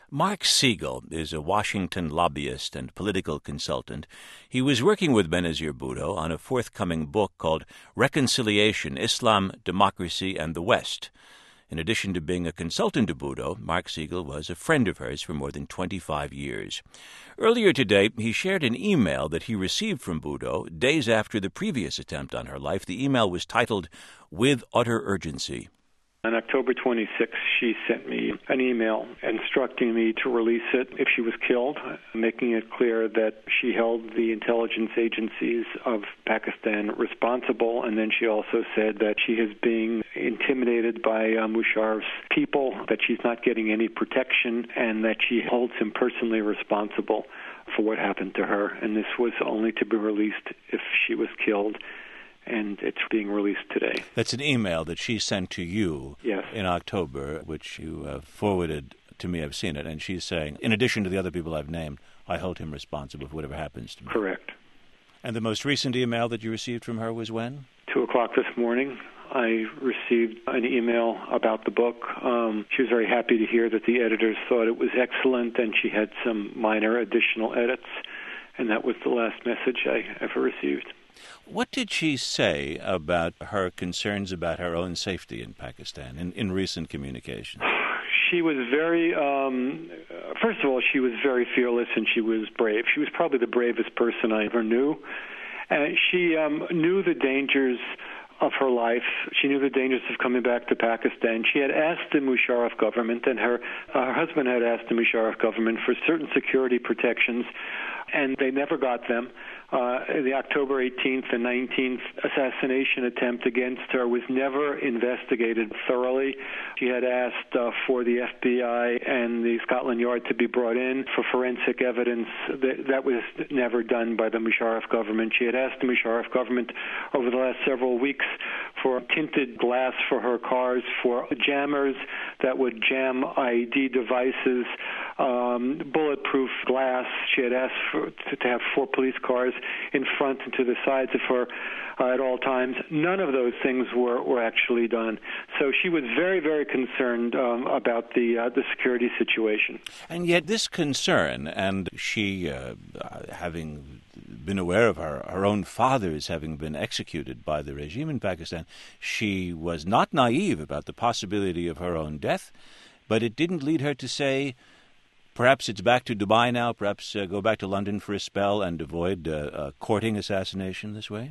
Mark Siegel is a Washington lobbyist and political consultant. He was working with Benazir Bhutto on a forthcoming book called Reconciliation, Islam, Democracy, and the West. In addition to being a consultant to Bhutto, Mark Siegel was a friend of hers for more than 25 years. Earlier today, he shared an email that he received from Bhutto days after the previous attempt on her life. The email was titled, "With Utter Urgency." On October 26th, she sent me an email instructing me to release it if she was killed, making it clear that she held the intelligence agencies of Pakistan responsible. And then she also said that she is being intimidated by Musharraf's people, that she's not getting any protection, and that she holds him personally responsible for what happened to her. And this was only to be released if she was killed. And it's being released today. That's an email that she sent to you in October, which you forwarded to me. I've seen it. And she's saying, in addition to the other people I've named, I hold him responsible for whatever happens to me. Correct. And the most recent email that you received from her was when? 2:00 this morning. I received an email about the book. She was very happy to hear that the editors thought it was excellent, and she had some minor additional edits. And that was the last message I ever received. What did she say about her concerns about her own safety in Pakistan in recent communications? She was very, first of all, she was very fearless and she was brave. She was probably the bravest person I ever knew. And she knew the dangers of her life. She knew the dangers of coming back to Pakistan. She had asked the Musharraf government, and her husband had asked the Musharraf government for certain security protections, and they never got them. The October 18th and 19th assassination attempt against her was never investigated thoroughly. She had asked for the FBI and the Scotland Yard to be brought in for forensic evidence. That was never done by the Musharraf government. She had asked the Musharraf government over the last several weeks for tinted glass for her cars, for jammers that would jam ID devices, bulletproof glass. She had asked to have 4 police cars in front and to the sides of her at all times. None of those things were actually done. So she was very, very concerned about the security situation. And yet this concern, and she having been aware of her own fathers having been executed by the regime in Pakistan, she was not naive about the possibility of her own death, but it didn't lead her to say, perhaps it's back to Dubai now, perhaps go back to London for a spell and avoid courting assassination this way?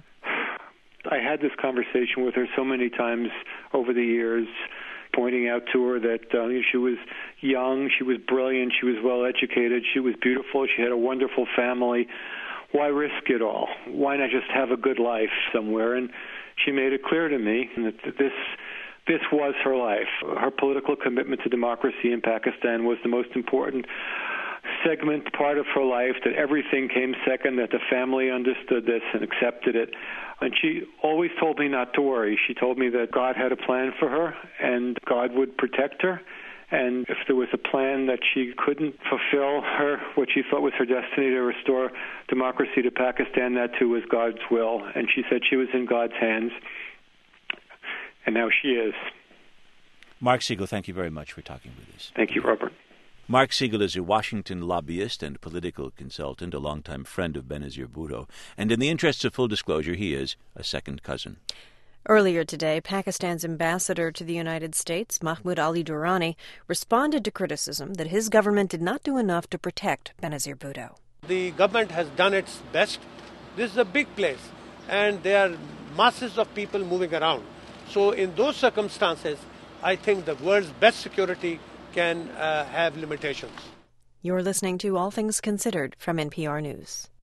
I had this conversation with her so many times over the years, pointing out to her that she was young, she was brilliant, she was well-educated, she was beautiful, she had a wonderful family. Why risk it all? Why not just have a good life somewhere? And she made it clear to me that this was her life. Her political commitment to democracy in Pakistan was the most important part of her life, that everything came second, that the family understood this and accepted it. And she always told me not to worry. She told me that God had a plan for her and God would protect her. And if there was a plan that she couldn't fulfill what she thought was her destiny to restore democracy to Pakistan, that too was God's will. And she said she was in God's hands. And now she is. Mark Siegel, thank you very much for talking with us. Thank you, Robert. Mark Siegel is a Washington lobbyist and political consultant, a longtime friend of Benazir Bhutto. And in the interests of full disclosure, he is a second cousin. Earlier today, Pakistan's ambassador to the United States, Mahmoud Ali Durrani, responded to criticism that his government did not do enough to protect Benazir Bhutto. The government has done its best. This is a big place, and there are masses of people moving around. So in those circumstances, I think the world's best security can have limitations. You're listening to All Things Considered from NPR News.